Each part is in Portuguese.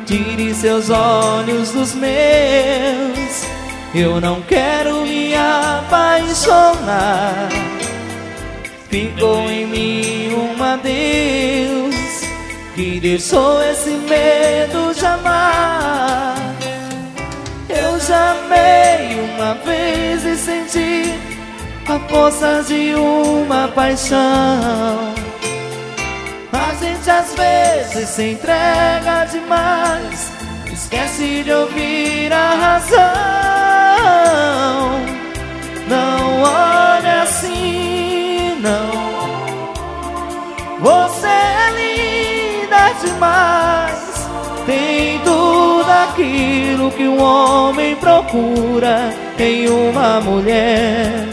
tire seus olhos dos meus. Eu não quero me apaixonar. Ficou em mim um adeus que deixou esse medo de amar. Eu já amei uma vez e senti a força de uma paixão. A gente às vezes se entrega demais, esquece de ouvir a razão. Não olhe assim, não. Você é linda demais, tem tudo aquilo que um homem procura em uma mulher.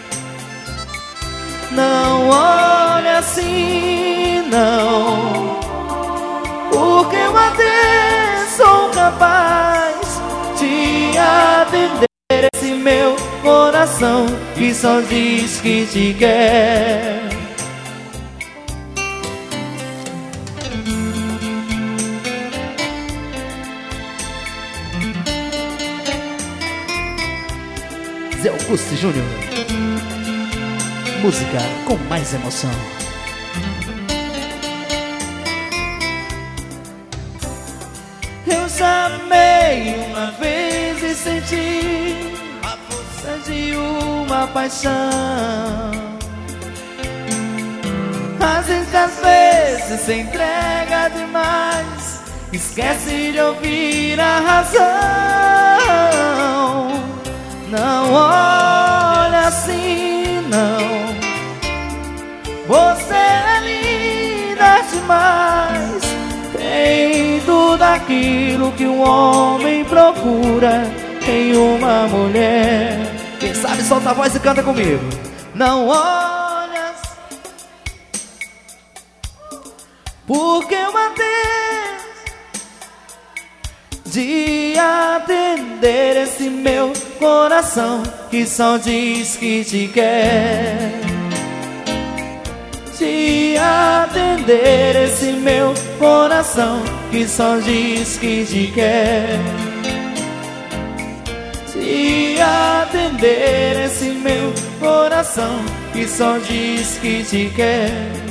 Não olhe assim, não, porque eu até sou capaz de atender esse meu coração que só diz que te quer. Zé Augusto Júnior, música com mais emoção. Eu já amei uma vez e senti a força de uma paixão. A gente às vezes se entrega demais, esquece de ouvir a razão. Não olha assim, não. Você é linda demais, tem tudo aquilo que um homem procura em uma mulher. Quem sabe solta a voz e canta comigo. Não olha assim, porque eu matei de atender esse meu coração que só diz que te quer. De atender esse meu coração que só diz que te quer. De atender esse meu coração que só diz que te quer.